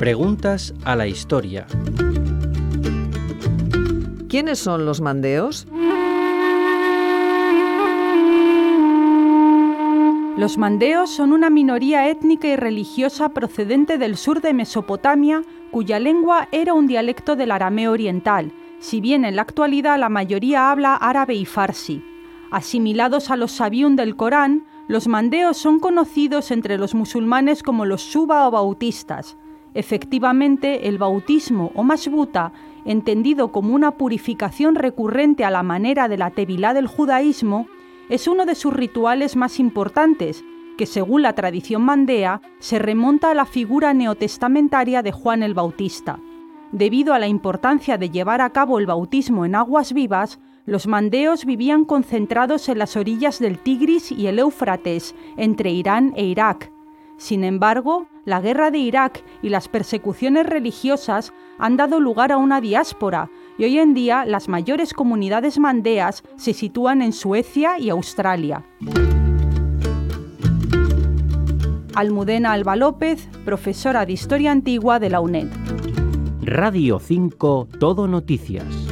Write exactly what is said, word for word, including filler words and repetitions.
Preguntas a la historia. ¿Quiénes son los mandeos? Los mandeos son una minoría étnica y religiosa procedente del sur de Mesopotamia, cuya lengua era un dialecto del arameo oriental, si bien en la actualidad la mayoría habla árabe y farsi. Asimilados a los sabiún del Corán, los mandeos son conocidos entre los musulmanes como los shuba o bautistas. Efectivamente, el bautismo o mashbuta, entendido como una purificación recurrente a la manera de la tevilá del judaísmo, es uno de sus rituales más importantes, que según la tradición mandea, se remonta a la figura neotestamentaria de Juan el Bautista. Debido a la importancia de llevar a cabo el bautismo en aguas vivas, los mandeos vivían concentrados en las orillas del Tigris y el Éufrates, entre Irán e Irak. Sin embargo, la guerra de Irak y las persecuciones religiosas han dado lugar a una diáspora, y hoy en día las mayores comunidades mandeas se sitúan en Suecia y Australia. Almudena Alba López, profesora de Historia Antigua de la UNED. Radio cinco Todo Noticias.